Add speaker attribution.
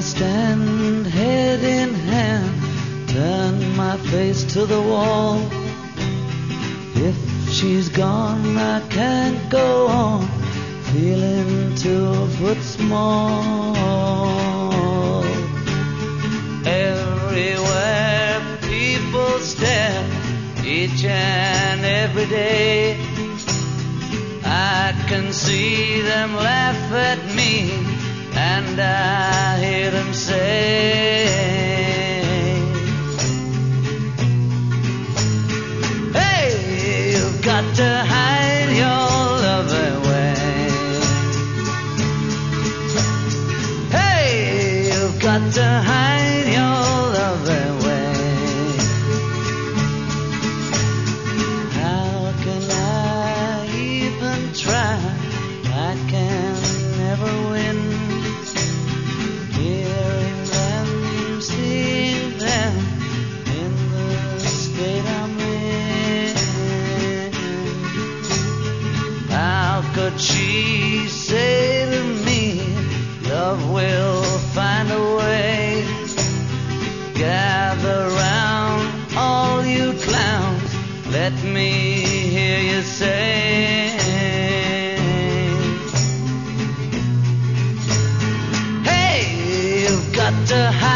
Speaker 1: stand head in hand, turn my face to the wall. If she's gone, I can't go on, feeling 2 foot small. Everywhere people stare, each and every day. I can see them laugh at me, and I hear them say, hey, you've got to hide your love away. Hey, you've got to hide your love away. How can I even try? I can never win. Hearing them, seeing them in the state I'm in. How could she say to me, love will find a way? Gather round, all you clowns, let me hear you say, got to hide